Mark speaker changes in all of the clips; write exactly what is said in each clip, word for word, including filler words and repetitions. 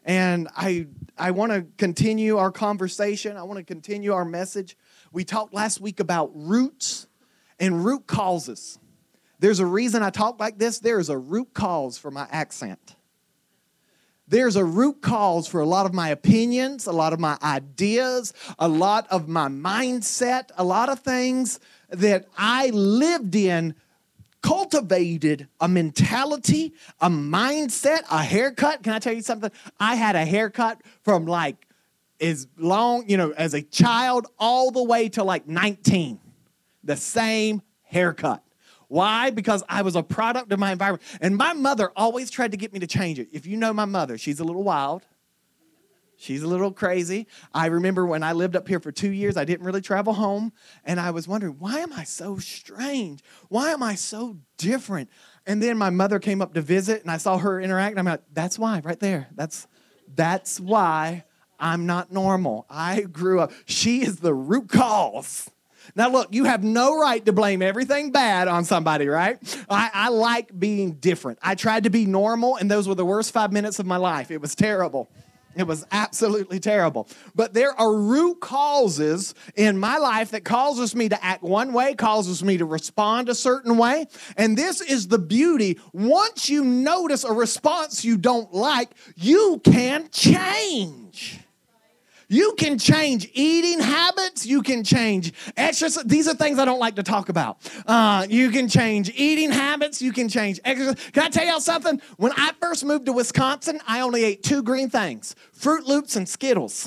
Speaker 1: And I I want to continue our conversation. I want to continue our message. We talked last week about roots and root causes. There's a reason I talk like this. There is a root cause for my accent. There's a root cause for a lot of my opinions, a lot of my ideas, a lot of my mindset, a lot of things that I lived in, cultivated a mentality, a mindset, a haircut. Can I tell you something? I had a haircut from like as long, you know, as a child all the way to like nineteen. The same haircut. Why? Because I was a product of my environment. And my mother always tried to get me to change it. If you know my mother, she's a little wild. She's a little crazy. I remember when I lived up here for two years, I didn't really travel home. And I was wondering, why am I so strange? Why am I so different? And then my mother came up to visit, and I saw her interact. And I'm like, that's why, right there. That's, that's why I'm not normal. I grew up. She is the root cause. Now, look, you have no right to blame everything bad on somebody, right? I, I like being different. I tried to be normal, and those were the worst five minutes of my life. It was terrible. It was absolutely terrible. But there are root causes in my life that causes me to act one way, causes me to respond a certain way. And this is the beauty. Once you notice a response you don't like, you can change. You can change eating habits. You can change exercise. These are things I don't like to talk about. Uh, you can change eating habits. You can change exercise. Can I tell y'all something? When I first moved to Wisconsin, I only ate two green things, Fruit Loops and Skittles.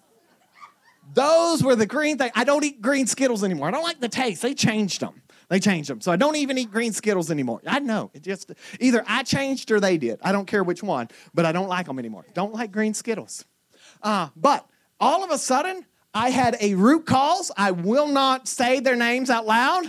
Speaker 1: Those were the green things. I don't eat green Skittles anymore. I don't like the taste. They changed them. They changed them. So I don't even eat green Skittles anymore. I know. It just either I changed or they did. I don't care which one, but I don't like them anymore. Don't like green Skittles. Uh, but all of a sudden, I had a root cause. I will not say their names out loud.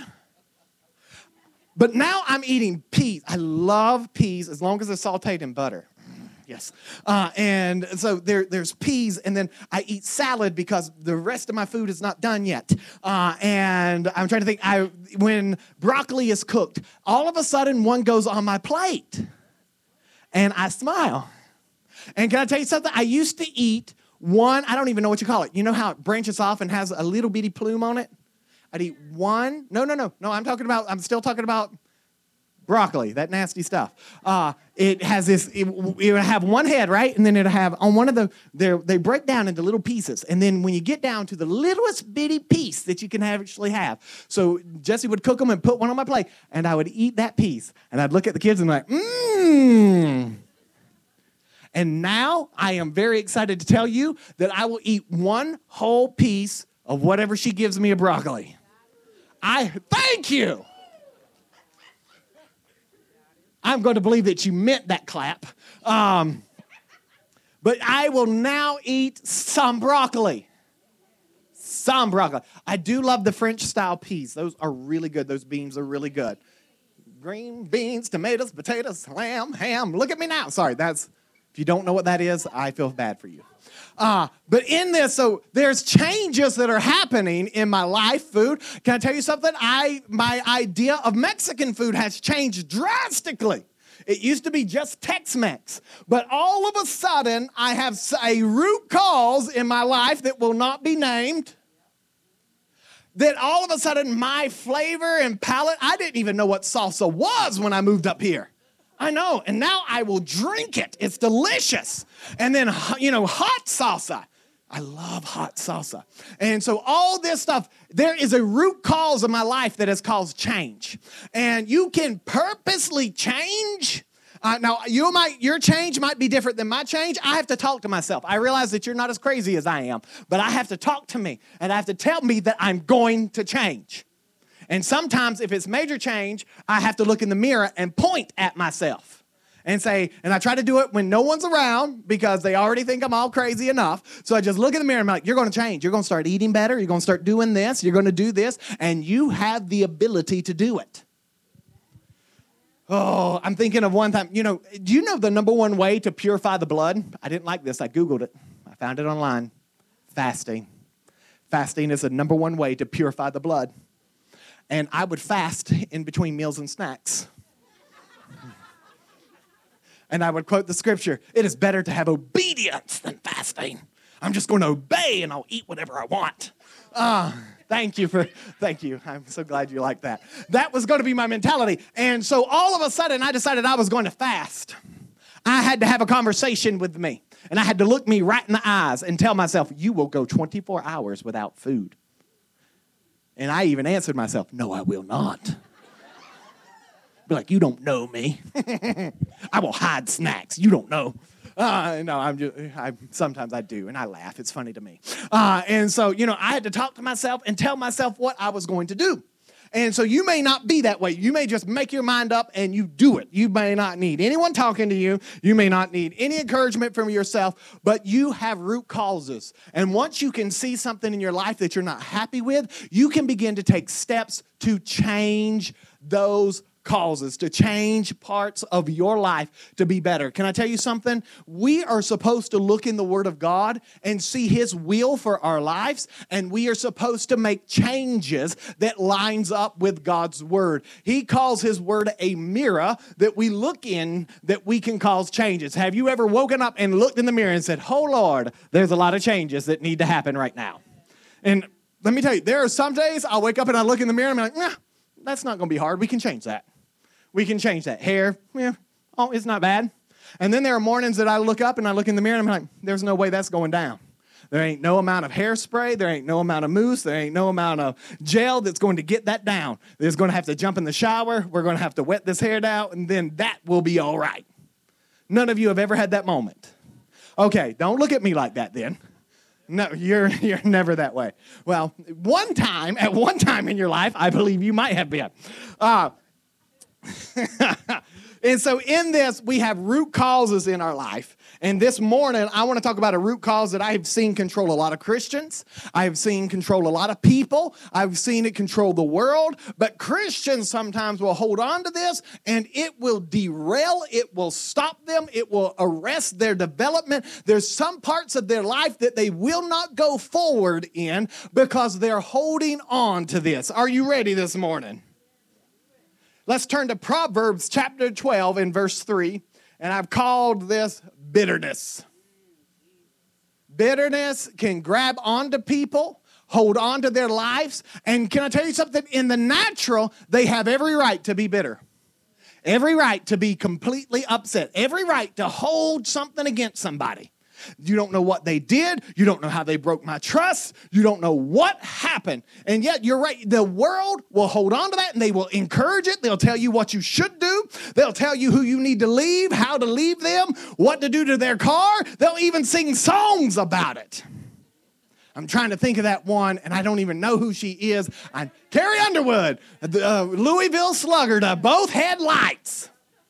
Speaker 1: But now I'm eating peas. I love peas as long as they're sauteed in butter. Yes. Uh, and so there, there's peas, and then I eat salad because the rest of my food is not done yet. Uh, and I'm trying to think, I when broccoli is cooked, all of a sudden one goes on my plate. And I smile. And can I tell you something? I used to eat one, I don't even know what you call it. You know how it branches off and has a little bitty plume on it? I'd eat one. No, no, no. No, I'm talking about, I'm still talking about broccoli, that nasty stuff. Uh, it has this, it, it would have one head, right? And then it'll have, on one of the, they break down into little pieces. And then when you get down to the littlest bitty piece that you can actually have. So Jesse would cook them and put one on my plate, and I would eat that piece. And I'd look at the kids and be like, mmm. And now I am very excited to tell you that I will eat one whole piece of whatever she gives me of broccoli. I thank you. I'm going to believe that you meant that clap. Um, but I will now eat some broccoli. Some broccoli. I do love the French-style peas. Those are really good. Those beans are really good. Green beans, tomatoes, potatoes, lamb, ham. Look at me now. Sorry, that's... If you don't know what that is, I feel bad for you. Uh, but in this, so there's changes that are happening in my life, food. Can I tell you something? I my idea of Mexican food has changed drastically. It used to be just Tex-Mex. But all of a sudden, I have a root cause in my life that will not be named. That all of a sudden, my flavor and palate, I didn't even know what salsa was when I moved up here. I know, and now I will drink it. It's delicious. And then, you know, hot salsa. I love hot salsa. And so all this stuff, there is a root cause of my life that has caused change. And you can purposely change. Uh, now, you might, your change might be different than my change. I have to talk to myself. I realize that you're not as crazy as I am, but I have to talk to me, and I have to tell me that I'm going to change. And sometimes if it's major change, I have to look in the mirror and point at myself and say, and I try to do it when no one's around because they already think I'm all crazy enough. So I just look in the mirror and I'm like, you're going to change. You're going to start eating better. You're going to start doing this. You're going to do this. And you have the ability to do it. Oh, I'm thinking of one time, you know, do you know the number one way to purify the blood? I didn't like this. I Googled it. I found it online. Fasting. Fasting is the number one way to purify the blood. And I would fast in between meals and snacks. And I would quote the scripture, it is better to have obedience than fasting. I'm just going to obey and I'll eat whatever I want. Uh, thank you for, thank you. I'm so glad you like that. That was going to be my mentality. And so all of a sudden I decided I was going to fast. I had to have a conversation with me. And I had to look me right in the eyes and tell myself, you will go twenty-four hours without food. And I even answered myself, no, I will not. Be like, you don't know me. I will hide snacks. You don't know. Uh, no, I'm just, I, sometimes I do, and I laugh. It's funny to me. Uh, and so, you know, I had to talk to myself and tell myself what I was going to do. And so you may not be that way. You may just make your mind up and you do it. You may not need anyone talking to you. You may not need any encouragement from yourself, but you have root causes. And once you can see something in your life that you're not happy with, you can begin to take steps to change those causes, to change parts of your life to be better. Can I tell you something? We are supposed to look in the Word of God and see His will for our lives, and we are supposed to make changes that lines up with God's Word. He calls His Word a mirror that we look in that we can cause changes. Have you ever woken up and looked in the mirror and said, oh Lord, there's a lot of changes that need to happen right now? And let me tell you, there are some days I'll wake up and I look in the mirror and I'm like, nah, that's not going to be hard. We can change that. We can change that. Hair, yeah, oh, it's not bad. And then there are mornings that I look up and I look in the mirror and I'm like, there's no way that's going down. There ain't no amount of hairspray. There ain't no amount of mousse. There ain't no amount of gel that's going to get that down. There's going to have to jump in the shower. We're going to have to wet this hair down, and then that will be all right. None of you have ever had that moment. Okay, don't look at me like that then. No, you're you're never that way. Well, one time, at one time in your life, I believe you might have been. Uh, And so in this, we have root causes in our life. And this morning, I want to talk about a root cause that I have seen control a lot of Christians. I have seen control a lot of people. I've seen it control the world. But Christians sometimes will hold on to this, and it will derail. It will stop them. It will arrest their development. There's some parts of their life that they will not go forward in because they're holding on to this. Are you ready this morning? Let's turn to Proverbs chapter twelve and verse three, and I've called this bitterness. Bitterness can grab onto people, hold on to their lives, and can I tell you something? In the natural, they have every right to be bitter. Every right to be completely upset. Every right to hold something against somebody. You don't know what they did. You don't know how they broke my trust. You don't know what happened. And yet, you're right. The world will hold on to that, and they will encourage it. They'll tell you what you should do. They'll tell you who you need to leave, how to leave them, what to do to their car. They'll even sing songs about it. I'm trying to think of that one, and I don't even know who she is. I, Carrie Underwood, the uh, Louisville Slugger, to both headlights.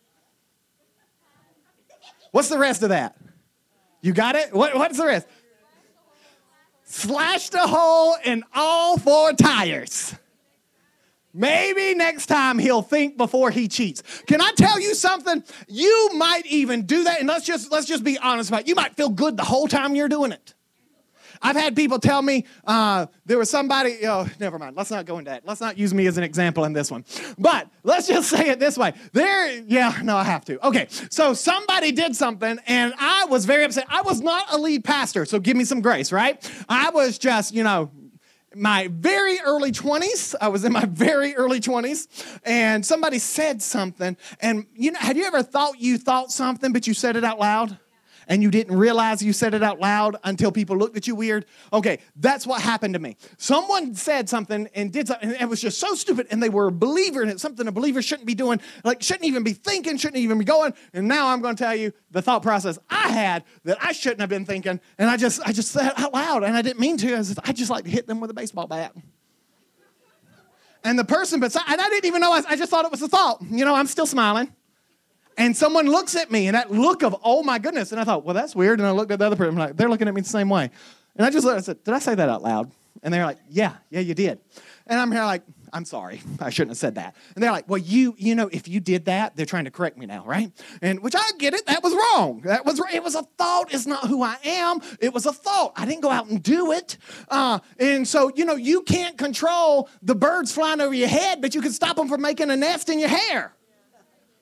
Speaker 1: What's the rest of that? You got it? What, what's the rest? Slashed a hole in all four tires. Maybe next time he'll think before he cheats. Can I tell you something? You might even do that, and let's just let's just be honest about it. You might feel good the whole time you're doing it. I've had people tell me, uh, there was somebody, oh, never mind. Let's not go into that. Let's not use me as an example in this one. But let's just say it this way. There, yeah, no, I have to. Okay, so somebody did something, and I was very upset. I was not a lead pastor, so give me some grace, right? I was just, you know, my very early twenties. I was in my very early twenties, and somebody said something. And, you know, have you ever thought you thought something, but you said it out loud? And you didn't realize you said it out loud until people looked at you weird? Okay, that's what happened to me. Someone said something and did something, and it was just so stupid, and they were a believer, and it's something a believer shouldn't be doing, like shouldn't even be thinking, shouldn't even be going. And now I'm going to tell you the thought process I had that I shouldn't have been thinking, and I just I just said it out loud, and I didn't mean to. I, just, I just like to hit them with a baseball bat. And the person beside, and I didn't even know, I, I just thought it was a thought. You know, I'm still smiling. And someone looks at me, and that look of, oh, my goodness. And I thought, well, that's weird. And I looked at the other person, like, they're looking at me the same way. And I just looked, I said, did I say that out loud? And they're like, yeah, yeah, you did. And I'm here like, I'm sorry. I shouldn't have said that. And they're like, well, you, you know, if you did that, they're trying to correct me now, right? And which I get it. That was wrong. That was It was a thought. It's not who I am. It was a thought. I didn't go out and do it. Uh, and so, you know, you can't control the birds flying over your head, but you can stop them from making a nest in your hair.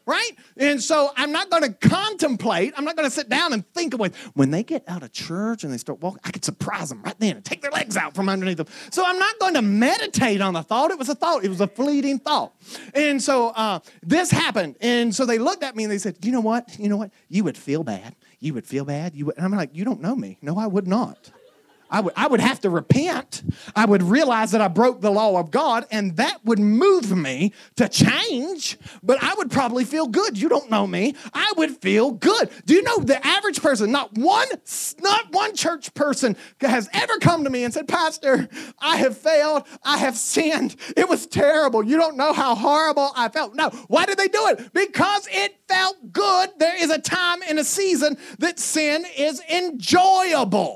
Speaker 1: right? And so I'm not going to contemplate. I'm not going to sit down and think of ways. When they get out of church and they start walking, I could surprise them right then and take their legs out from underneath them. So I'm not going to meditate on the thought. It was a thought. It was a fleeting thought. And so uh, this happened. And so they looked at me and they said, you know what? You know what? You would feel bad. You would feel bad. You would. And I'm like, you don't know me. No, I would not. I would, I would have to repent. I would realize that I broke the law of God, and that would move me to change, but I would probably feel good. You don't know me. I would feel good. Do you know the average person, not one, not one church person has ever come to me and said, Pastor, I have failed. I have sinned. It was terrible. You don't know how horrible I felt. No. Why did they do it? Because it felt good. There is a time and a season that sin is enjoyable.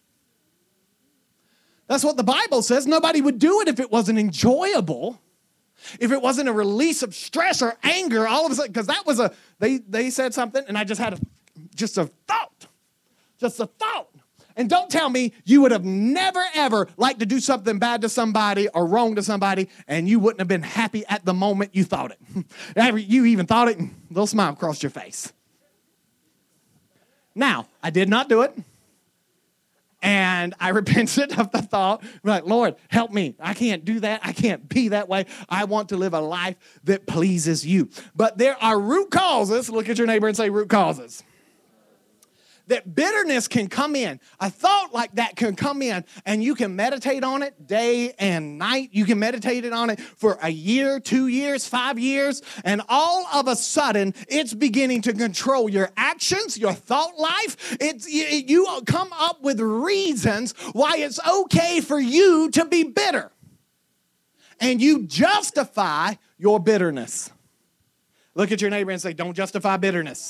Speaker 1: That's what the Bible says. Nobody would do it if it wasn't enjoyable, if it wasn't a release of stress or anger all of a sudden, because that was a, they, they said something and I just had a, just a thought, just a thought. And don't tell me you would have never, ever liked to do something bad to somebody or wrong to somebody and you wouldn't have been happy at the moment you thought it. You even thought it and a little smile crossed your face. Now, I did not do it. And I repented of the thought, like, Lord, help me. I can't do that. I can't be that way. I want to live a life that pleases you. But there are root causes. Look at your neighbor and say root causes. That bitterness can come in. A thought like that can come in, and you can meditate on it day and night. You can meditate on it for a year, two years, five years, and all of a sudden, it's beginning to control your actions, your thought life. It's, you come up with reasons why it's okay for you to be bitter. And you justify your bitterness. Look at your neighbor and say, don't justify bitterness.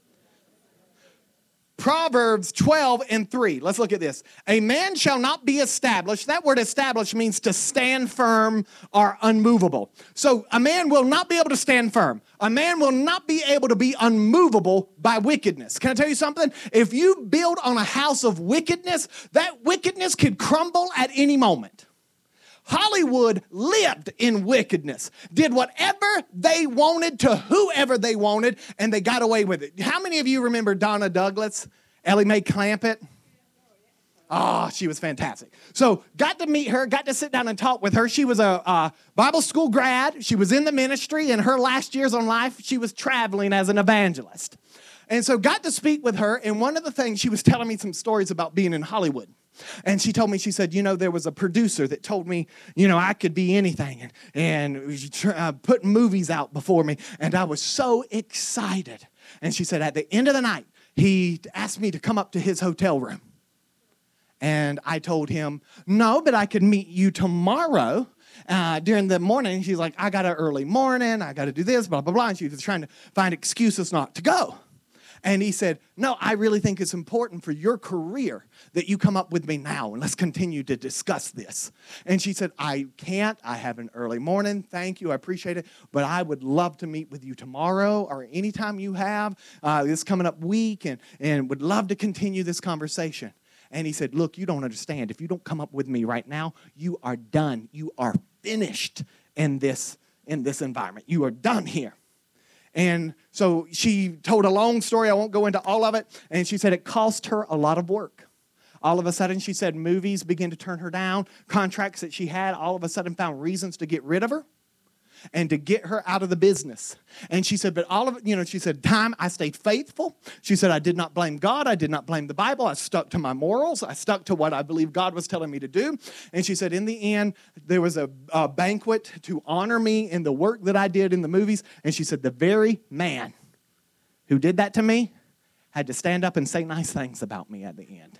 Speaker 1: Proverbs twelve and three. Let's look at this. A man shall not be established. That word established means to stand firm or unmovable. So a man will not be able to stand firm. A man will not be able to be unmovable by wickedness. Can I tell you something? If you build on a house of wickedness, that wickedness could crumble at any moment. Hollywood lived in wickedness, did whatever they wanted to whoever they wanted, and they got away with it. How many of you remember Donna Douglas, Ellie Mae Clampett? Oh, she was fantastic. So got to meet her, got to sit down and talk with her. She was a, a Bible school grad. She was in the ministry. In her last years on life, she was traveling as an evangelist. And so got to speak with her, and one of the things, she was telling me some stories about being in Hollywood. And she told me, she said, you know, there was a producer that told me, you know, I could be anything and, and uh, put movies out before me. And I was so excited. And she said, at the end of the night, he asked me to come up to his hotel room. And I told him, no, but I could meet you tomorrow. Uh, during the morning, she's like, I got an early morning. I got to do this, blah, blah, blah. And she was trying to find excuses not to go. And he said, no, I really think it's important for your career that you come up with me now, and let's continue to discuss this. And she said, I can't. I have an early morning. Thank you. I appreciate it. But I would love to meet with you tomorrow or anytime you have uh, this coming up week, and, and would love to continue this conversation. And he said, look, you don't understand. If you don't come up with me right now, you are done. You are finished in this, in this environment. You are done here. And so she told a long story. I won't go into all of it. And she said it cost her a lot of work. All of a sudden, she said movies began to turn her down. Contracts that she had all of a sudden found reasons to get rid of her and to get her out of the business. And she said, but all of it, you know, she said, time, I stayed faithful. She said, I did not blame God. I did not blame the Bible. I stuck to my morals. I stuck to what I believe God was telling me to do. And she said, in the end, there was a, a banquet to honor me in the work that I did in the movies. And she said, the very man who did that to me had to stand up and say nice things about me at the end.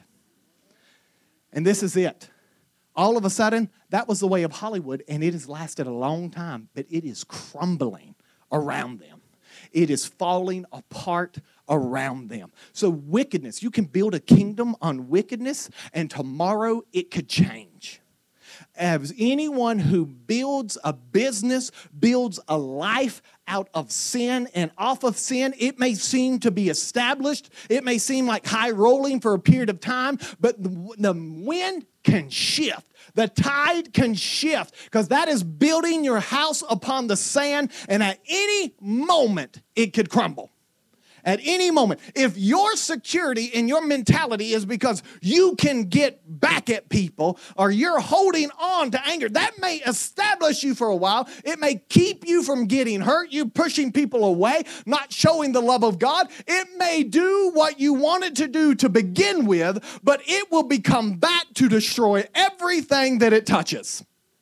Speaker 1: And this is it. All of a sudden, that was the way of Hollywood, and it has lasted a long time, but it is crumbling around them. It is falling apart around them. So wickedness, you can build a kingdom on wickedness, and tomorrow it could change. As anyone who builds a business, builds a life out of sin and off of sin. It may seem to be established. It may seem like high rolling for a period of time, but the, the wind can shift. The tide can shift because that is building your house upon the sand, and at any moment it could crumble. At any moment, if your security and your mentality is because you can get back at people or you're holding on to anger, that may establish you for a while. It may keep you from getting hurt, you pushing people away, not showing the love of God. It may do what you wanted to do to begin with, but it will become back to destroy everything that it touches.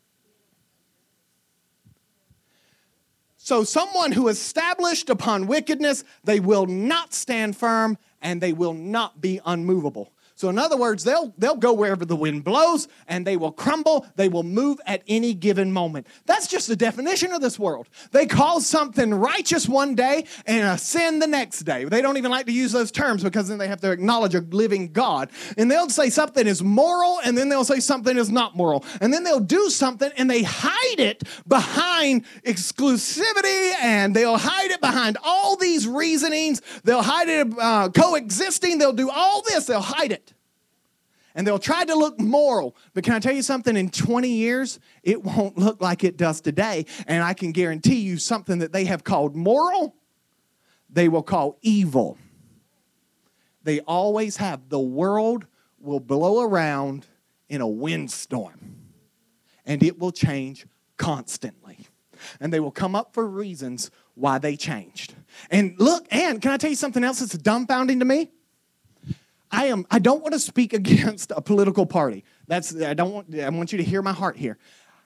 Speaker 1: So someone who is established upon wickedness, they will not stand firm and they will not be unmovable. So in other words, they'll, they'll go wherever the wind blows and they will crumble. They will move at any given moment. That's just the definition of this world. They call something righteous one day and a sin the next day. They don't even like to use those terms because then they have to acknowledge a living God. And they'll say something is moral and then they'll say something is not moral. And then they'll do something and they hide it behind exclusivity and they'll hide it behind all these reasonings. They'll hide it uh, coexisting. They'll do all this. They'll hide it. And they'll try to look moral. But can I tell you something? In twenty years, it won't look like it does today. And I can guarantee you something that they have called moral, they will call evil. They always have. The world will blow around in a windstorm. And it will change constantly. And they will come up for reasons why they changed. And look, and can I tell you something else that's dumbfounding to me? I am. I don't want to speak against a political party. That's. I don't want. I want you to hear my heart here.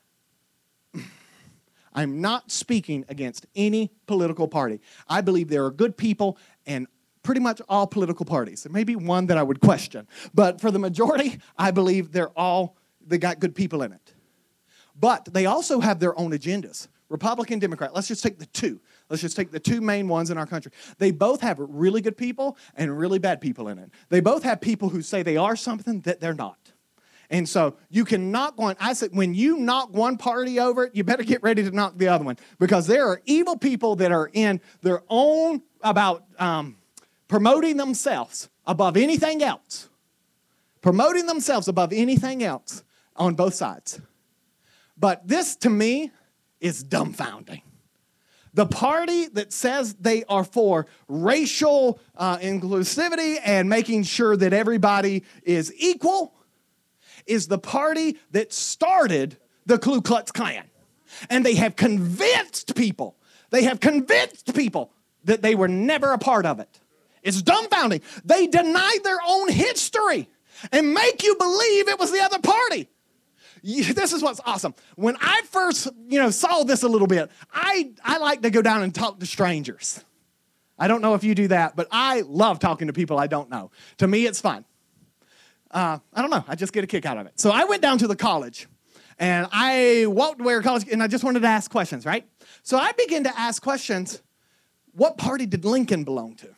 Speaker 1: I'm not speaking against any political party. I believe there are good people in pretty much all political parties. There may be one that I would question, but for the majority, I believe they're all. They got good people in it, but they also have their own agendas. Republican, Democrat. Let's just take the two. Let's just take the two main ones in our country. They both have really good people and really bad people in it. They both have people who say they are something that they're not. And so you can knock one. I said, when you knock one party over it, you better get ready to knock the other one because there are evil people that are in their own about um, promoting themselves above anything else. Promoting themselves above anything else on both sides. But this, to me, is dumbfounding. The party that says they are for racial uh, inclusivity and making sure that everybody is equal is the party that started the Ku Klux Klan. And they have convinced people, they have convinced people that they were never a part of it. It's dumbfounding. They denied their own history and make you believe it was the other party. This is what's awesome. When I first, you know, saw this a little bit, I, I like to go down and talk to strangers. I don't know if you do that, but I love talking to people I don't know. To me, it's fun. Uh, I don't know. I just get a kick out of it. So I went down to the college, and I walked where college, and I just wanted to ask questions, right? So I began to ask questions. What party did Lincoln belong to?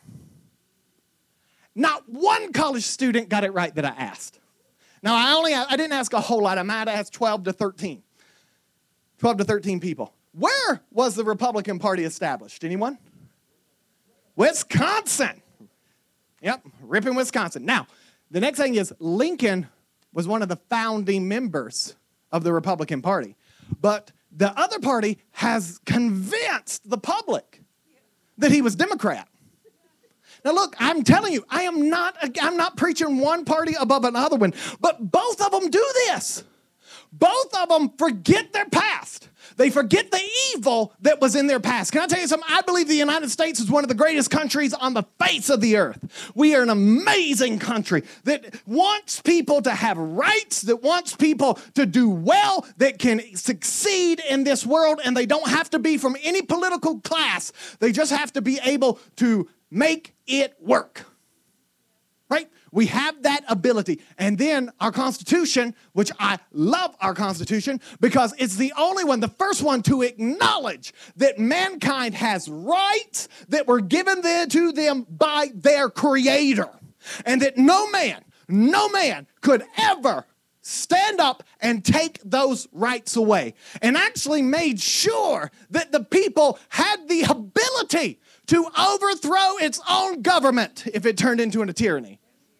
Speaker 1: Not one college student got it right that I asked. Now, I only I didn't ask a whole lot. I might have asked twelve to thirteen. twelve to thirteen people. Where was the Republican Party established? Anyone? Wisconsin. Yep, ripping Wisconsin. Now, the next thing is Lincoln was one of the founding members of the Republican Party. But the other party has convinced the public that he was Democrat. Now look, I'm telling you, I am not, I'm not preaching one party above another one, but both of them do this. Both of them forget their past. They forget the evil that was in their past. Can I tell you something? I believe the United States is one of the greatest countries on the face of the earth. We are an amazing country that wants people to have rights, that wants people to do well, that can succeed in this world, and they don't have to be from any political class. They just have to be able to make it work, right? We have that ability. And then our Constitution, which I love our Constitution because it's the only one, the first one to acknowledge that mankind has rights that were given to them by their Creator. And that no man, no man could ever stand up and take those rights away, and actually made sure that the people had the ability to overthrow its own government if it turned into a tyranny.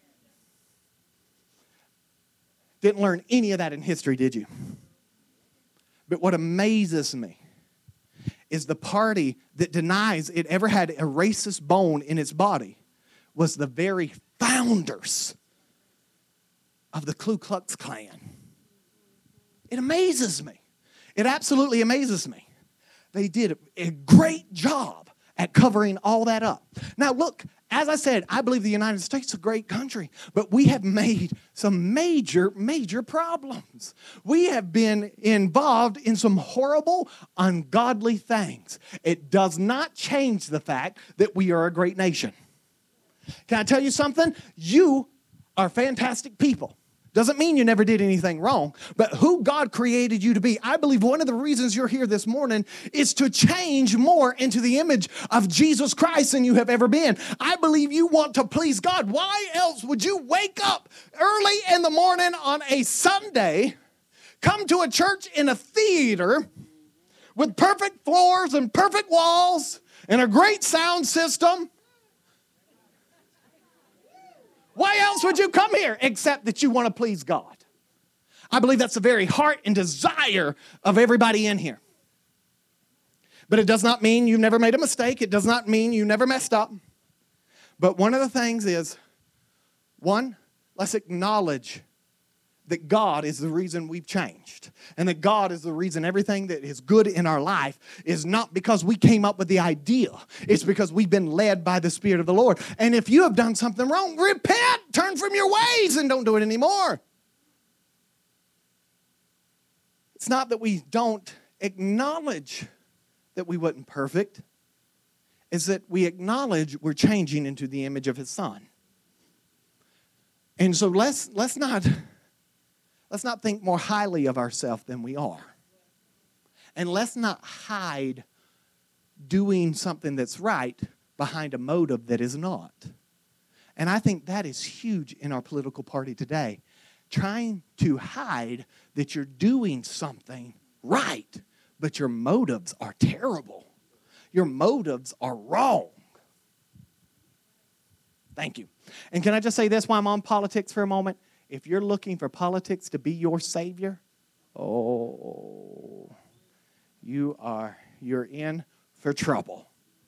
Speaker 1: Didn't learn any of that in history, did you? But what amazes me is the party that denies it ever had a racist bone in its body was the very founders of the Ku Klux Klan. It amazes me. It absolutely amazes me. They did a great job at covering all that up. Now look, as I said, I believe the United States is a great country, but we have made some major, major problems. We have been involved in some horrible, ungodly things. It does not change the fact that we are a great nation. Can I tell you something? You are fantastic people. Doesn't mean you never did anything wrong, but who God created you to be. I believe one of the reasons you're here this morning is to change more into the image of Jesus Christ than you have ever been. I believe you want to please God. Why else would you wake up early in the morning on a Sunday, come to a church in a theater with perfect floors and perfect walls and a great sound system? Why else would you come here except that you want to please God? I believe that's the very heart and desire of everybody in here. But it does not mean you've never made a mistake. It does not mean you never messed up. But one of the things is, one, let's acknowledge that God is the reason we've changed. And that God is the reason everything that is good in our life is not because we came up with the idea. It's because we've been led by the Spirit of the Lord. And if you have done something wrong, repent, turn from your ways, and don't do it anymore. It's not that we don't acknowledge that we wasn't perfect. It's that we acknowledge we're changing into the image of His Son. And so let's, let's not... Let's not think more highly of ourselves than we are. And let's not hide doing something that's right behind a motive that is not. And I think that is huge in our political party today. Trying to hide that you're doing something right, but your motives are terrible. Your motives are wrong. Thank you. And can I just say this while I'm on politics for a moment? If you're looking for politics to be your savior, oh, you are, you're in for trouble.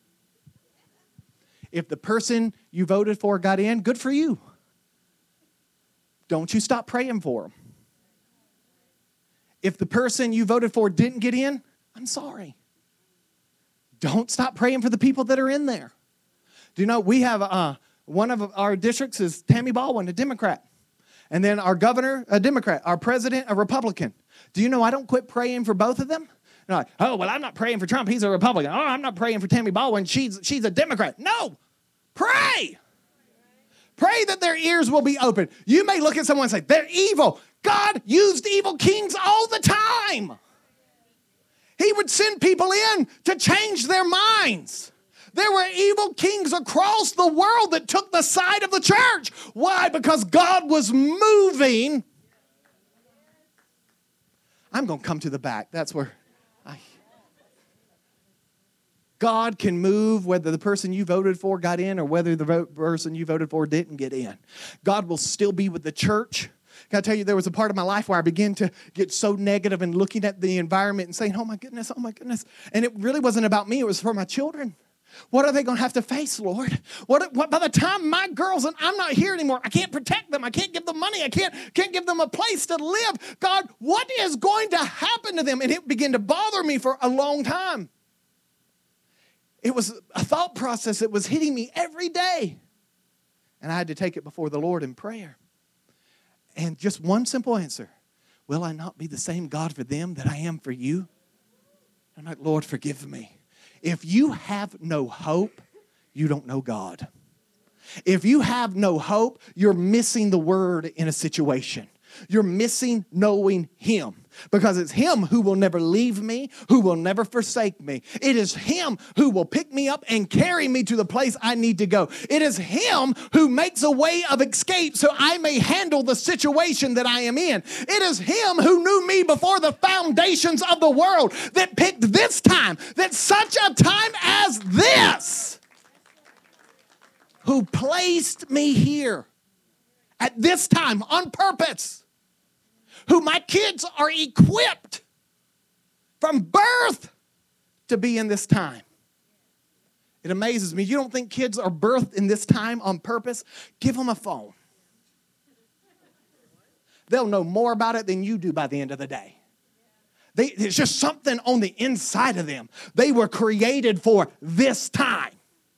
Speaker 1: If the person you voted for got in, good for you. Don't you stop praying for them. If the person you voted for didn't get in, I'm sorry. Don't stop praying for the people that are in there. Do you know, we have, uh, one of our districts is Tammy Baldwin, a Democrat. And then our governor, a Democrat. Our president, a Republican. Do you know I don't quit praying for both of them? You're like, oh, well, I'm not praying for Trump. He's a Republican. Oh, I'm not praying for Tammy Baldwin. She's, she's a Democrat. No. Pray. Pray that their ears will be open. You may look at someone and say, they're evil. God used evil kings all the time. He would send people in to change their minds. There were evil kings across the world that took the side of the church. Why? Because God was moving. I'm going to come to the back. That's where I... God can move whether the person you voted for got in or whether the vote person you voted for didn't get in. God will still be with the church. Can I tell you, there was a part of my life where I began to get so negative and looking at the environment and saying, oh my goodness, oh my goodness. And it really wasn't about me. It was for my children. What are they going to have to face, Lord? What, what by the time my girls and I'm not here anymore, I can't protect them. I can't give them money. I can't, can't give them a place to live. God, what is going to happen to them? And it began to bother me for a long time. It was a thought process that was hitting me every day. And I had to take it before the Lord in prayer. And just one simple answer. Will I not be the same God for them that I am for you? I'm like, Lord, forgive me. If you have no hope, you don't know God. If you have no hope, you're missing the word in a situation. You're missing knowing Him. Because it's him who will never leave me, who will never forsake me. It is him who will pick me up and carry me to the place I need to go. It is him who makes a way of escape so I may handle the situation that I am in. It is him who knew me before the foundations of the world, that picked this time, that such a time as this, who placed me here at this time on purpose. Who my kids are equipped from birth to be in this time. It amazes me. You don't think kids are birthed in this time on purpose? Give them a phone. They'll know more about it than you do by the end of the day. They, there's just something on the inside of them. They were created for this time.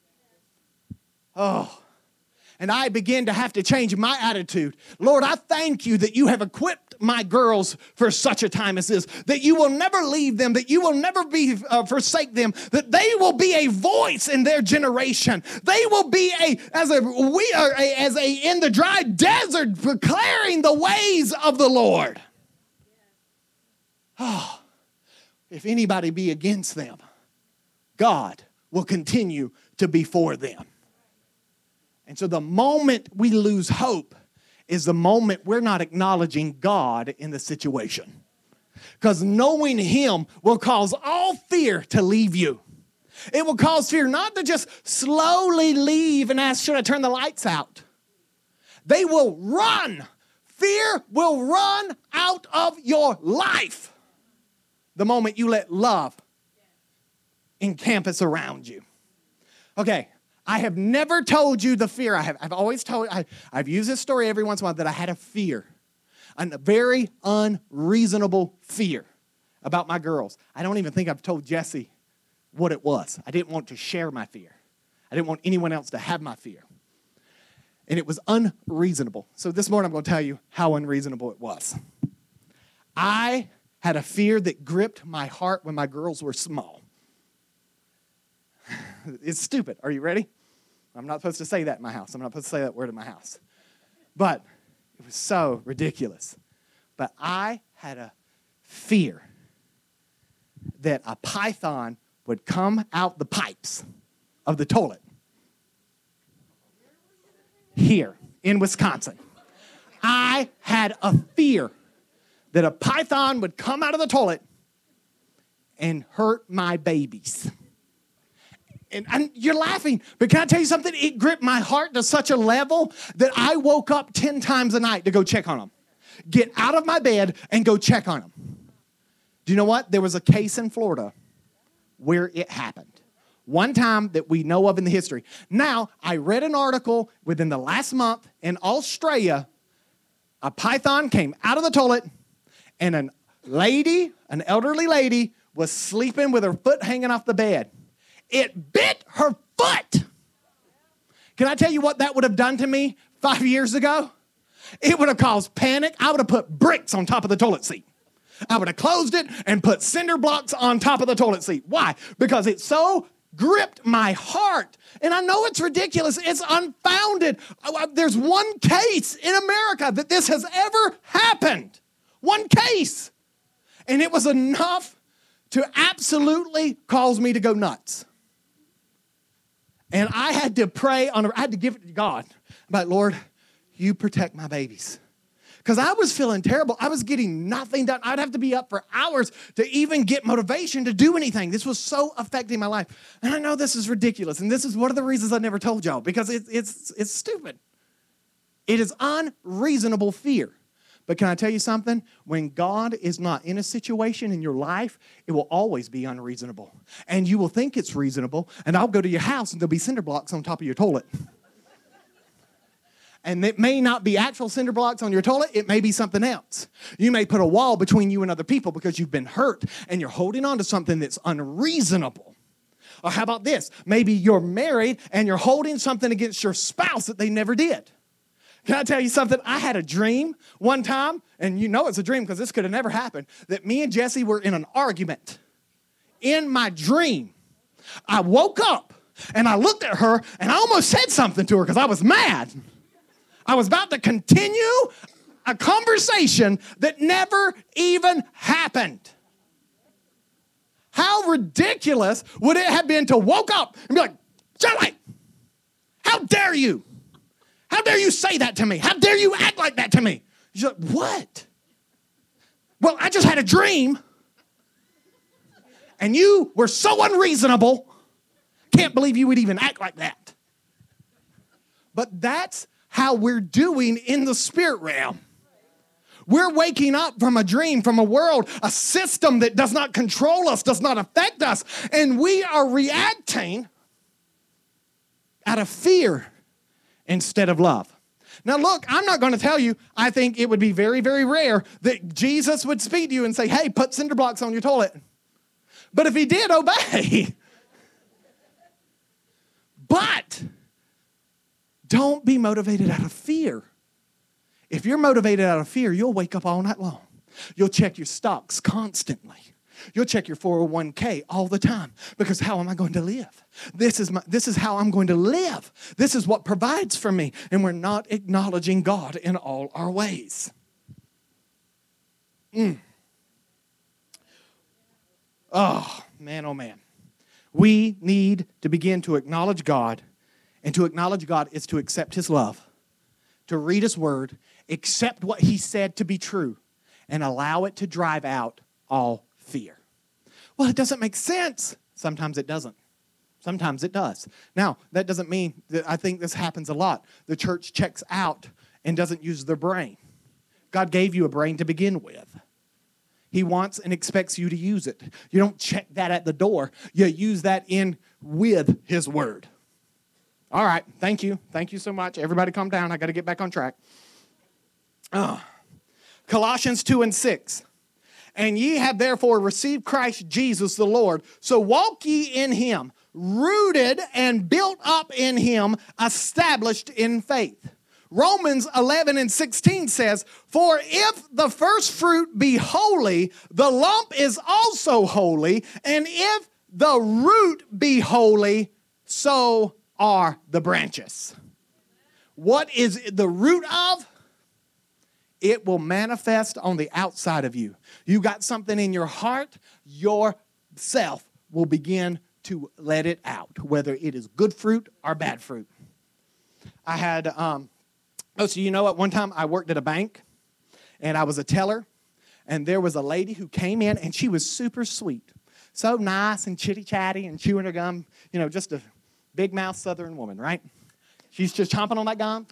Speaker 1: Oh. And I begin to have to change my attitude. Lord, I thank you that you have equipped my girls for such a time as this, that you will never leave them, that you will never be uh, forsake them, that they will be a voice in their generation. They will be a as a we are a, as a in the dry desert declaring the ways of the Lord. Oh, if anybody be against them, God will continue to be for them. And so the moment we lose hope is the moment we're not acknowledging God in the situation. Because knowing him will cause all fear to leave you. It will cause fear not to just slowly leave and ask, should I turn the lights out? They will run. Fear will run out of your life the moment you let love encompass around you. Okay. I have never told you the fear I have. I've always told, I, I've used this story every once in a while that I had a fear, a very unreasonable fear about my girls. I don't even think I've told Jesse what it was. I didn't want to share my fear. I didn't want anyone else to have my fear. And it was unreasonable. So this morning I'm going to tell you how unreasonable it was. I had a fear that gripped my heart when my girls were small. It's stupid. Are you ready? I'm not supposed to say that in my house. I'm not supposed to say that word in my house. But it was so ridiculous. But I had a fear that a python would come out the pipes of the toilet here in Wisconsin. I had a fear that a python would come out of the toilet and hurt my babies. And, and you're laughing, but can I tell you something? It gripped my heart to such a level that I woke up ten times a night to go check on them. Get out of my bed and go check on them. Do you know what? There was a case in Florida where it happened. One time that we know of in the history. Now, I read an article within the last month in Australia. A python came out of the toilet and a lady, an elderly lady, was sleeping with her foot hanging off the bed. It bit her foot. Can I tell you what that would have done to me five years ago? It would have caused panic. I would have put bricks on top of the toilet seat. I would have closed it and put cinder blocks on top of the toilet seat. Why? Because it so gripped my heart. And I know it's ridiculous. It's unfounded. There's one case in America that this has ever happened. One case. And it was enough to absolutely cause me to go nuts. And I had to pray, on. I had to give it to God. I'm like, Lord, you protect my babies. Because I was feeling terrible. I was getting nothing done. I'd have to be up for hours to even get motivation to do anything. This was so affecting my life. And I know this is ridiculous. And this is one of the reasons I never told y'all. Because it, it's, it's stupid. It is unreasonable fear. But can I tell you something? When God is not in a situation in your life, it will always be unreasonable. And you will think it's reasonable, and I'll go to your house and there'll be cinder blocks on top of your toilet. And it may not be actual cinder blocks on your toilet. It may be something else. You may put a wall between you and other people because you've been hurt and you're holding on to something that's unreasonable. Or how about this? Maybe you're married and you're holding something against your spouse that they never did. Can I tell you something? I had a dream one time, and you know it's a dream because this could have never happened, that me and Jesse were in an argument. In my dream, I woke up, and I looked at her, and I almost said something to her because I was mad. I was about to continue a conversation that never even happened. How ridiculous would it have been to woke up and be like, Shirley, how dare you? How dare you say that to me? How dare you act like that to me? She's like, what? Well, I just had a dream. And you were so unreasonable. Can't believe you would even act like that. But that's how we're doing in the spirit realm. We're waking up from a dream, from a world, a system that does not control us, does not affect us. And we are reacting out of fear instead of love. Now, look, I'm not going to tell you, I think it would be very, very rare that Jesus would speak to you and say, hey, put cinder blocks on your toilet. But if he did, obey. But don't be motivated out of fear. If you're motivated out of fear, you'll wake up all night long. You'll check your stocks constantly. You'll check your four oh one k all the time because how am I going to live? This is my, this is how I'm going to live. This is what provides for me. And we're not acknowledging God in all our ways. Mm. Oh, man, oh, man. We need to begin to acknowledge God. And to acknowledge God is to accept his love, to read his word, accept what he said to be true, and allow it to drive out all fear. Well, it doesn't make sense. Sometimes it doesn't. Sometimes it does. Now, that doesn't mean that I think this happens a lot. The church checks out and doesn't use their brain. God gave you a brain to begin with. He wants and expects you to use it. You don't check that at the door. You use that in with his word. All right. Thank you. Thank you so much. Everybody calm down. I got to get back on track. Oh. Colossians two and six. And ye have therefore received Christ Jesus the Lord. So walk ye in him, rooted and built up in him, established in faith. Romans eleven and sixteen says, for if the first fruit be holy, the lump is also holy. And if the root be holy, so are the branches. What is the root of? It will manifest on the outside of you. You got something in your heart, yourself will begin to let it out, whether it is good fruit or bad fruit. I had, um, oh, so you know what? One time I worked at a bank, and I was a teller, and there was a lady who came in, and she was super sweet. So nice and chitty-chatty and chewing her gum, you know, just a big-mouth Southern woman, right? She's just chomping on that gum.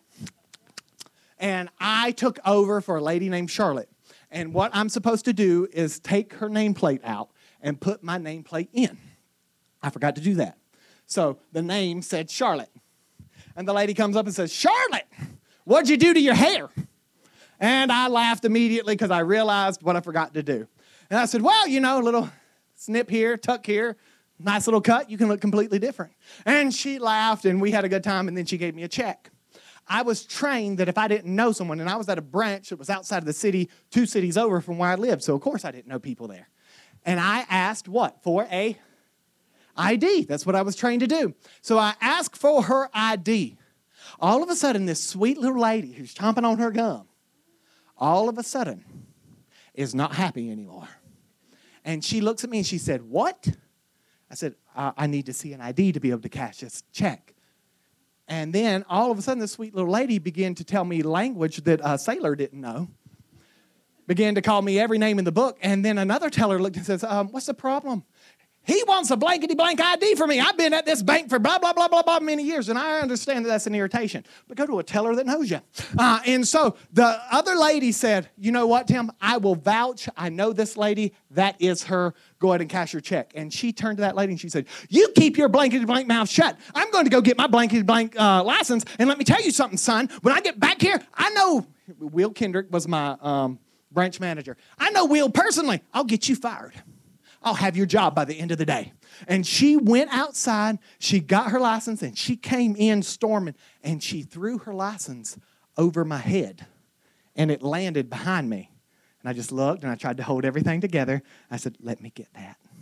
Speaker 1: And I took over for a lady named Charlotte. And what I'm supposed to do is take her nameplate out and put my nameplate in. I forgot to do that. So the name said Charlotte. And the lady comes up and says, Charlotte, what'd you do to your hair? And I laughed immediately because I realized what I forgot to do. And I said, well, you know, a little snip here, tuck here, nice little cut. You can look completely different. And she laughed, and we had a good time, and then she gave me a check. I was trained that if I didn't know someone, and I was at a branch that was outside of the city, two cities over from where I lived, so of course I didn't know people there. And I asked what? For a I D. That's what I was trained to do. So I asked for her I D. All of a sudden, this sweet little lady who's chomping on her gum, all of a sudden is not happy anymore. And she looks at me and she said, what? I said, uh, I need to see an I D to be able to cash this check. And then all of a sudden, this sweet little lady began to tell me language that a sailor didn't know. Began to call me every name in the book. And then another teller looked and says, um, what's the problem? He wants a blankety-blank I D for me. I've been at this bank for blah, blah, blah, blah, blah, many years, and I understand that that's an irritation. But go to a teller that knows you. Uh, and so the other lady said, you know what, Tim? I will vouch. I know this lady. That is her. Go ahead and cash your check. And she turned to that lady, and she said, you keep your blankety-blank mouth shut. I'm going to go get my blankety-blank uh, license, and let me tell you something, son. When I get back here, I know Will Kendrick was my um, branch manager. I know Will personally. I'll get you fired. I'll have your job by the end of the day. And she went outside, she got her license, and she came in storming, and she threw her license over my head, and it landed behind me. And I just looked, and I tried to hold everything together. I said, let me get that.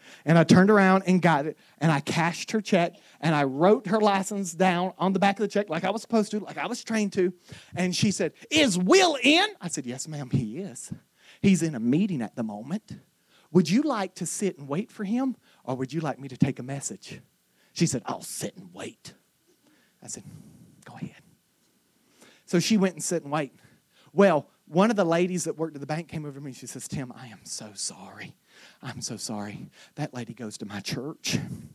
Speaker 1: And I turned around and got it, and I cashed her check, and I wrote her license down on the back of the check like I was supposed to, like I was trained to. And she said, "Is Will in?" I said, "Yes, ma'am, he is. He's in a meeting at the moment. Would you like to sit and wait for him, or would you like me to take a message?" She said, "I'll sit and wait." I said, "Go ahead." So she went and sit and wait. Well, one of the ladies that worked at the bank came over to me. She says, "Tim, I am so sorry. I'm so sorry. That lady goes to my church."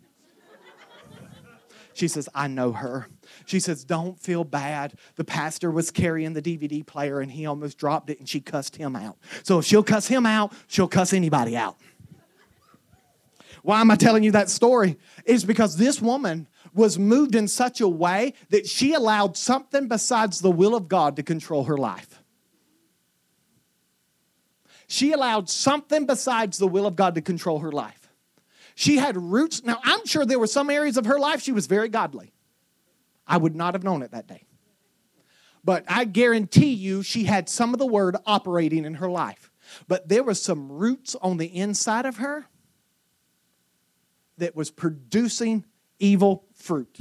Speaker 1: She says, "I know her." She says, "Don't feel bad. The pastor was carrying the D V D player and he almost dropped it and she cussed him out. So if she'll cuss him out, she'll cuss anybody out." Why am I telling you that story? It's because this woman was moved in such a way that she allowed something besides the will of God to control her life. She allowed something besides the will of God to control her life. She had roots. Now, I'm sure there were some areas of her life she was very godly. I would not have known it that day. But I guarantee you she had some of the word operating in her life. But there were some roots on the inside of her that was producing evil fruit.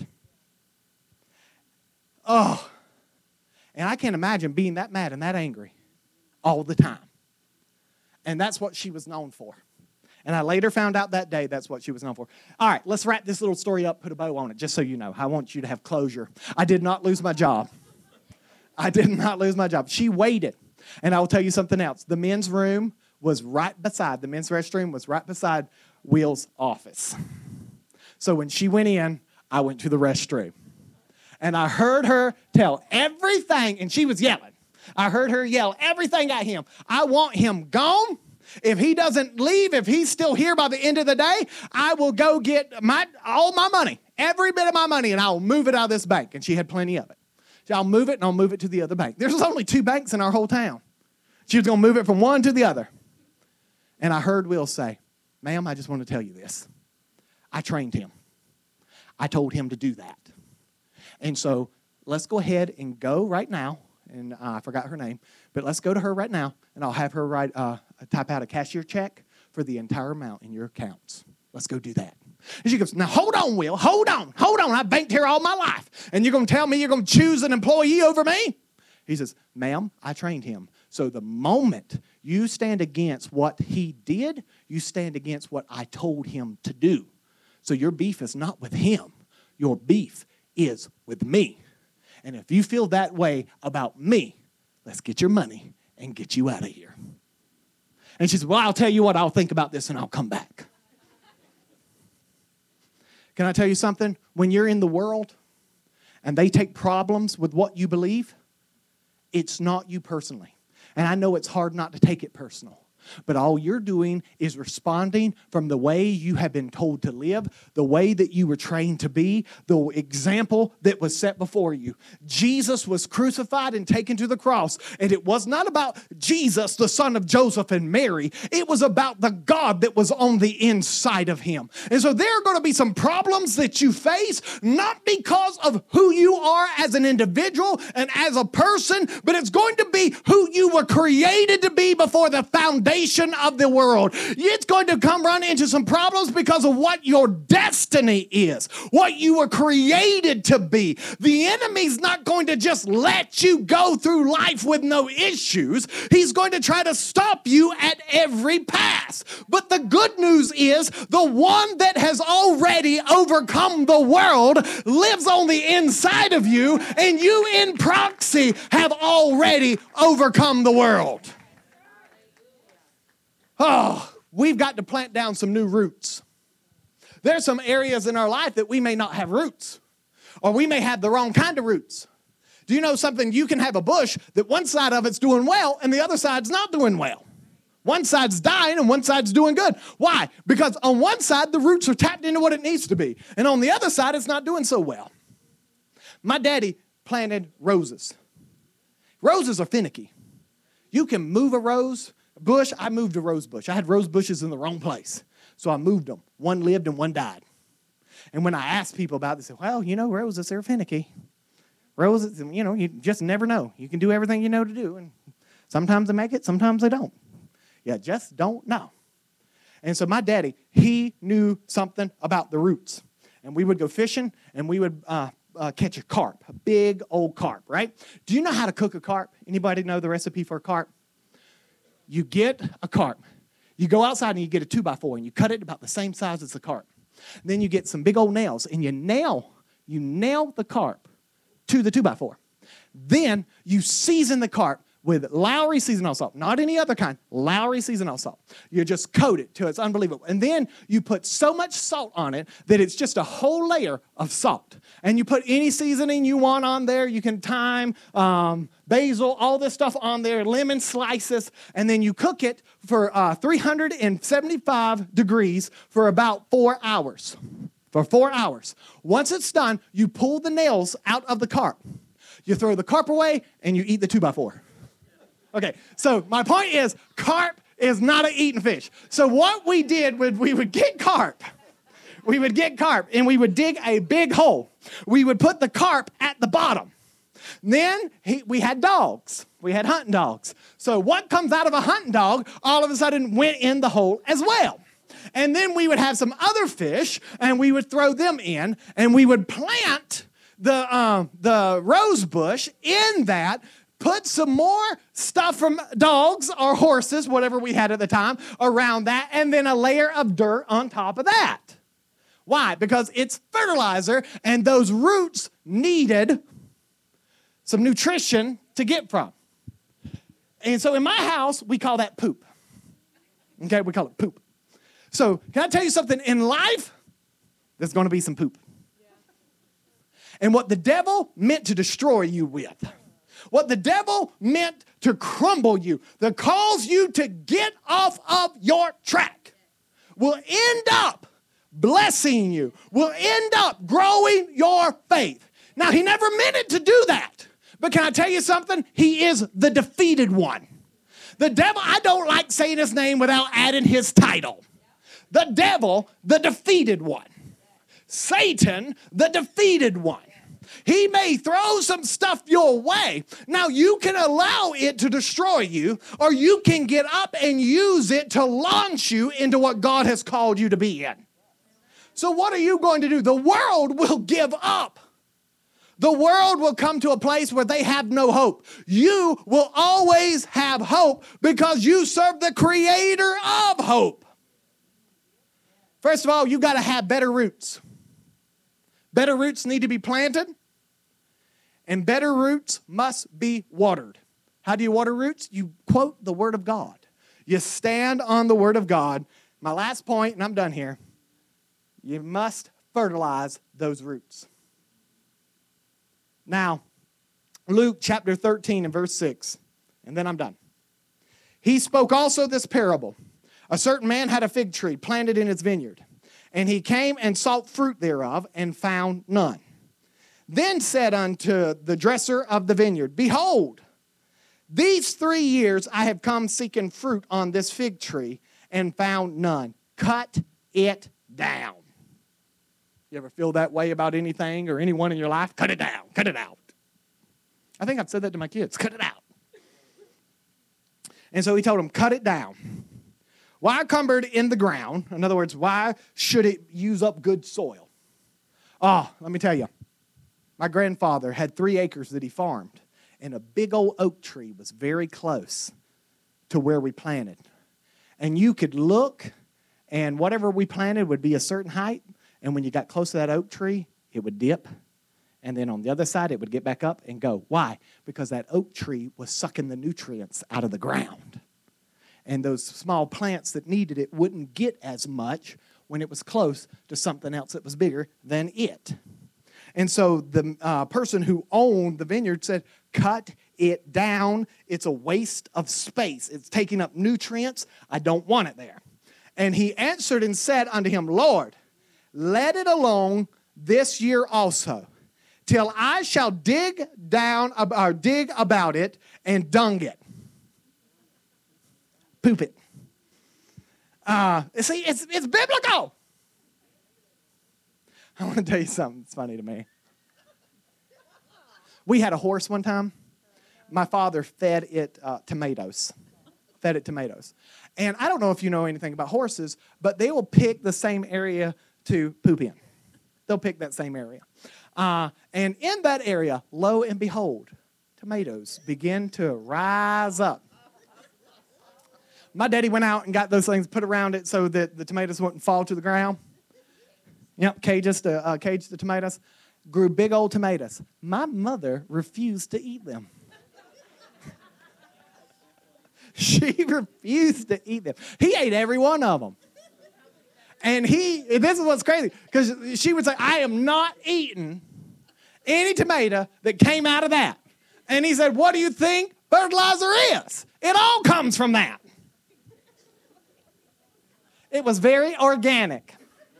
Speaker 1: Oh, and I can't imagine being that mad and that angry all the time. And that's what she was known for. And I later found out that day that's what she was known for. All right, let's wrap this little story up, put a bow on it, just so you know. I want you to have closure. I did not lose my job. I did not lose my job. She waited. And I will tell you something else. The men's room was right beside, the men's restroom was right beside Will's office. So when she went in, I went to the restroom. And I heard her tell everything, and she was yelling. I heard her yell everything at him. I want him gone. If he doesn't leave, if he's still here by the end of the day, I will go get my all my money, every bit of my money, and I'll move it out of this bank. And she had plenty of it. So I'll move it, and I'll move it to the other bank. There's only two banks in our whole town. She was going to move it from one to the other. And I heard Will say, "Ma'am, I just want to tell you this. I trained him. I told him to do that. And so let's go ahead and go right now." And uh, I forgot her name, but let's go to her right now, and I'll have her write, uh, type out a cashier check for the entire amount in your accounts. Let's go do that. And she goes, "Now hold on, Will, hold on, hold on. I've banked here all my life, and you're going to tell me you're going to choose an employee over me?" He says, "Ma'am, I trained him. So the moment you stand against what he did, you stand against what I told him to do. So your beef is not with him. Your beef is with me. And if you feel that way about me, let's get your money and get you out of here." And she said, "Well, I'll tell you what, I'll think about this and I'll come back." Can I tell you something? When you're in the world and they take problems with what you believe, it's not you personally. And I know it's hard not to take it personal. But all you're doing is responding from the way you have been told to live, the way that you were trained to be, the example that was set before you. Jesus was crucified and taken to the cross. And it was not about Jesus, the son of Joseph and Mary. It was about the God that was on the inside of him. And so there are going to be some problems that you face, not because of who you are as an individual and as a person, but it's going to be who you were created to be before the foundation of the world. It's going to come run into some problems because of what your destiny is, what you were created to be. The enemy's not going to just let you go through life with no issues. He's going to try to stop you at every pass. But the good news is the one that has already overcome the world lives on the inside of you, and you in proxy have already overcome the world. Oh, we've got to plant down some new roots. There's some areas in our life that we may not have roots, or we may have the wrong kind of roots. Do you know something? You can have a bush that one side of it's doing well and the other side's not doing well. One side's dying and one side's doing good. Why? Because on one side, the roots are tapped into what it needs to be. And on the other side, it's not doing so well. My daddy planted roses. Roses are finicky. You can move a rose bush. I moved a rose bush. I had rose bushes in the wrong place. So I moved them. One lived and one died. And when I asked people about it, they said, "Well, you know, roses are finicky. Roses, you know, you just never know. You can do everything you know to do. And sometimes they make it, sometimes they don't. You just don't know." And so my daddy, he knew something about the roots. And we would go fishing, and we would uh, uh, catch a carp, a big old carp, right? Do you know how to cook a carp? Anybody know the recipe for a carp? You get a carp. You go outside and you get a two by four, and you cut it about the same size as the carp. Then you get some big old nails, and you nail, you nail the carp to the two by four. Then you season the carp with Lowry seasonal salt, not any other kind, Lowry seasonal salt. You just coat it till it's unbelievable. And then you put so much salt on it that it's just a whole layer of salt. And you put any seasoning you want on there. You can thyme, um, basil, all this stuff on there, lemon slices, and then you cook it for uh, three hundred seventy-five degrees for about four hours. For four hours. Once it's done, you pull the nails out of the carp. You throw the carp away, and you eat the two by four. Okay, so my point is, carp is not an eating fish. So what we did was we would get carp. We would get carp, and we would dig a big hole. We would put the carp at the bottom. Then he, we had dogs. We had hunting dogs. So what comes out of a hunting dog all of a sudden went in the hole as well. And then we would have some other fish, and we would throw them in, and we would plant the, uh, the rose bush in that, put some more stuff from dogs or horses, whatever we had at the time, around that, and then a layer of dirt on top of that. Why? Because it's fertilizer, and those roots needed some nutrition to get from. And so in my house, we call that poop. Okay, we call it poop. So can I tell you something? In life, there's going to be some poop. And what the devil meant to destroy you with, what the devil meant to crumble you, that cause you to get off of your track, will end up blessing you, will end up growing your faith. Now, he never meant it to do that. But can I tell you something? He is the defeated one. The devil, I don't like saying his name without adding his title. The devil, the defeated one. Satan, the defeated one. He may throw some stuff your way. Now, you can allow it to destroy you, or you can get up and use it to launch you into what God has called you to be in. So what are you going to do? The world will give up. The world will come to a place where they have no hope. You will always have hope because you serve the creator of hope. First of all, you got to have better roots. Better roots need to be planted, and better roots must be watered. How do you water roots? You quote the Word of God. You stand on the Word of God. My last point, and I'm done here. You must fertilize those roots. Now, Luke chapter thirteen and verse six, and then I'm done. He spoke also this parable. A certain man had a fig tree planted in his vineyard, and he came and sought fruit thereof, and found none. Then said unto the dresser of the vineyard, Behold, these three years I have come seeking fruit on this fig tree, and found none. Cut it down. You ever feel that way about anything or anyone in your life? Cut it down. Cut it out. I think I've said that to my kids. Cut it out. And so he told them, cut it down. Why cumbered in the ground? In other words, why should it use up good soil? Oh, let me tell you. My grandfather had three acres that he farmed, and a big old oak tree was very close to where we planted. And you could look, and whatever we planted would be a certain height. And when you got close to that oak tree, it would dip. And then on the other side, it would get back up and go. Why? Because that oak tree was sucking the nutrients out of the ground. And those small plants that needed it wouldn't get as much when it was close to something else that was bigger than it. And so the uh, person who owned the vineyard said, cut it down. It's a waste of space. It's taking up nutrients. I don't want it there. And he answered and said unto him, Lord, let it alone this year also, till I shall dig down, or dig about it and dung it. Poop it. Uh, see, it's, it's biblical. I want to tell you something that's funny to me. We had a horse one time. My father fed it uh, tomatoes. fed it tomatoes. And I don't know if you know anything about horses, but they will pick the same area to poop in. They'll pick that same area. Uh, and in that area, lo and behold, tomatoes begin to rise up. My daddy went out and got those things put around it so that the tomatoes wouldn't fall to the ground. Yep, cages to uh, cage the tomatoes. Grew big old tomatoes. My mother refused to eat them. She refused to eat them. He ate every one of them. And he, this is what's crazy, because she would say, I am not eating any tomato that came out of that. And he said, what do you think fertilizer is? It all comes from that. It was very organic.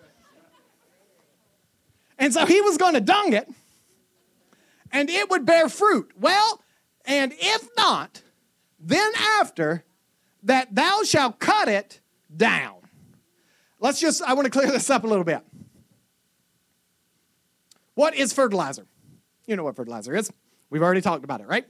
Speaker 1: And so he was going to dung it, and it would bear fruit. Well, and if not, then after that thou shalt cut it down. Let's just, I want to clear this up a little bit. What is fertilizer? You know what fertilizer is. We've already talked about it, right?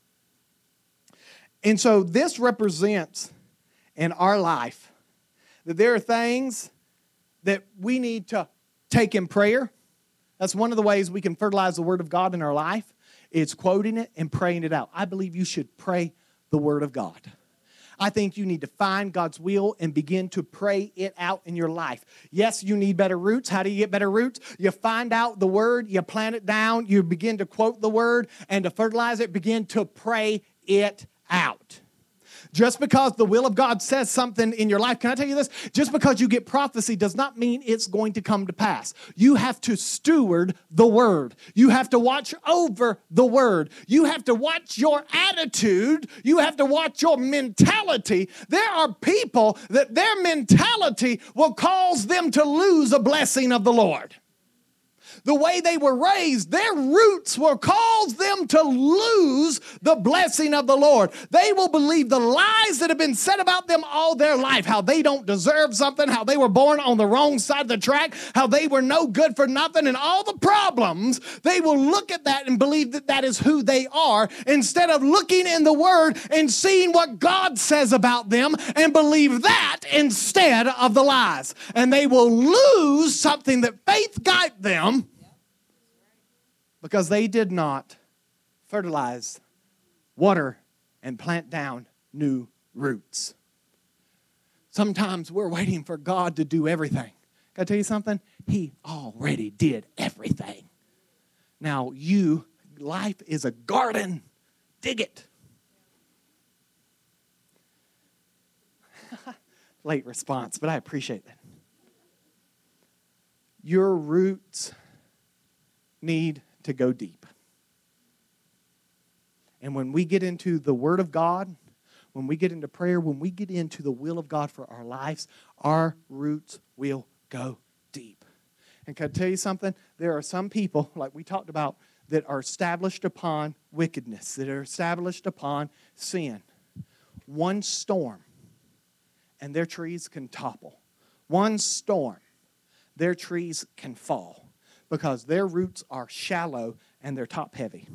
Speaker 1: And so this represents in our life that there are things that we need to take in prayer. That's one of the ways we can fertilize the Word of God in our life. It's quoting it and praying it out. I believe you should pray the Word of God. I think you need to find God's will and begin to pray it out in your life. Yes, you need better roots. How do you get better roots? You find out the Word, you plant it down, you begin to quote the Word, and to fertilize it, begin to pray it out. Just because the will of God says something in your life, can I tell you this? Just because you get prophecy does not mean it's going to come to pass. You have to steward the Word. You have to watch over the Word. You have to watch your attitude. You have to watch your mentality. There are people that their mentality will cause them to lose a blessing of the Lord. The way they were raised, their roots will cause them to lose the blessing of the Lord. They will believe the lies that have been said about them all their life, how they don't deserve something, how they were born on the wrong side of the track, how they were no good for nothing, and all the problems. They will look at that and believe that that is who they are, instead of looking in the Word and seeing what God says about them and believe that instead of the lies. And they will lose something that faith got them, because they did not fertilize, water, and plant down new roots. Sometimes we're waiting for God to do everything. Can I tell you something? He already did everything. Now you, life is a garden. Dig it. Late response, but I appreciate that. Your roots need to go deep. And when we get into the Word of God, when we get into prayer, when we get into the will of God for our lives, our roots will go deep. And can I tell you something? There are some people, like we talked about, that are established upon wickedness, that are established upon sin. One storm, and their trees can topple. One storm, their trees can fall, because their roots are shallow and they're top heavy.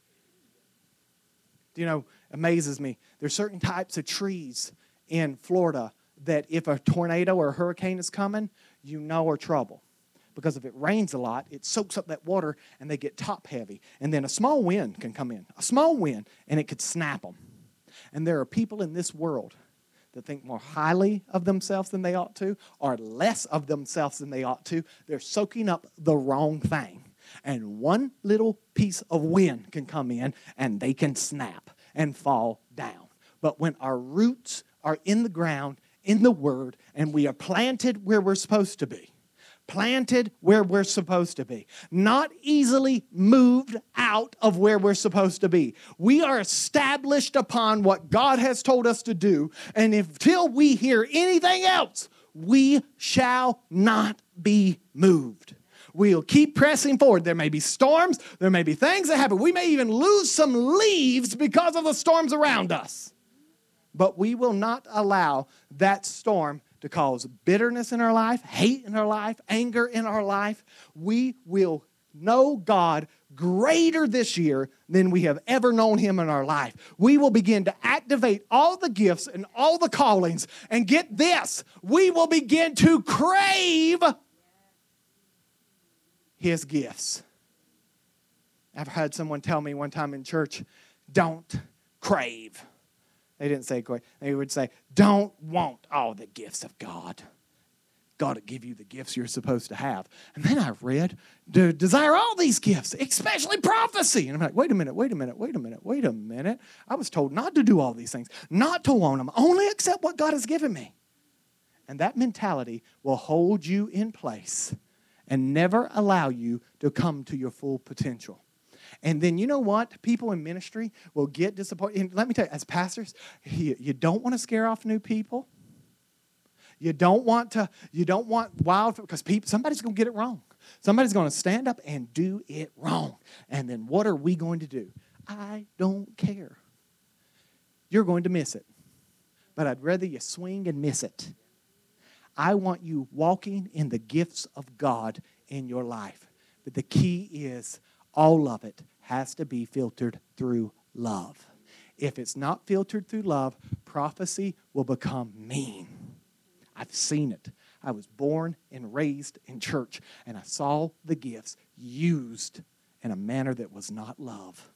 Speaker 1: You know, amazes me. There's certain types of trees in Florida that if a tornado or a hurricane is coming, you know are trouble. Because if it rains a lot, it soaks up that water and they get top heavy. And then a small wind can come in, a small wind, and it could snap them. And there are people in this world that think more highly of themselves than they ought to, or less of themselves than they ought to. They're soaking up the wrong thing. And one little piece of wind can come in and they can snap and fall down. But when our roots are in the ground, in the Word, and we are planted where we're supposed to be, planted where we're supposed to be, not easily moved out of where we're supposed to be. We are established upon what God has told us to do, and until we hear anything else, we shall not be moved. We'll keep pressing forward. There may be storms, there may be things that happen. We may even lose some leaves because of the storms around us. But we will not allow that storm to cause bitterness in our life, hate in our life, anger in our life. We will know God, greater this year than we have ever known him in our life. We will begin to activate all the gifts and all the callings. And get this, we will begin to crave his gifts. I've had someone tell me one time in church, don't crave. They didn't say crave. They would say, don't want all the gifts of God. God will give you the gifts you're supposed to have. And then I read, to desire all these gifts, especially prophecy. And I'm like, wait a minute, wait a minute, wait a minute, wait a minute. I was told not to do all these things, not to want them, only accept what God has given me. And that mentality will hold you in place and never allow you to come to your full potential. And then you know what? People in ministry will get disappointed. And let me tell you, as pastors, you, you don't want to scare off new people. You don't want to, you don't want wild, because people, somebody's going to get it wrong. Somebody's going to stand up and do it wrong. And then what are we going to do? I don't care. You're going to miss it. But I'd rather you swing and miss it. I want you walking in the gifts of God in your life. But the key is, all of it has to be filtered through love. If it's not filtered through love, prophecy will become mean. I've seen it. I was born and raised in church, and I saw the gifts used in a manner that was not love.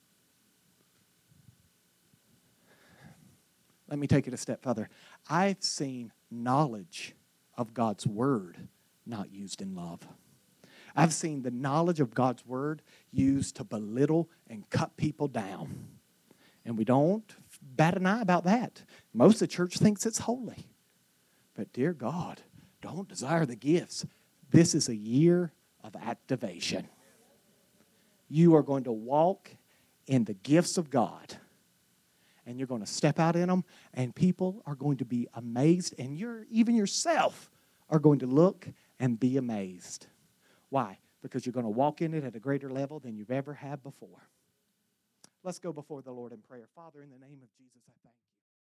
Speaker 1: Let me take it a step further. I've seen knowledge of God's word not used in love. I've seen the knowledge of God's word used to belittle and cut people down. And we don't bat an eye about that. Most of the church thinks it's holy. But dear God, don't desire the gifts. This is a year of activation. You are going to walk in the gifts of God. And you're going to step out in them, and people are going to be amazed, and you're even yourself are going to look and be amazed. Why? Because you're going to walk in it at a greater level than you've ever had before. Let's go before the Lord in prayer. Father, in the name of Jesus, I thank you.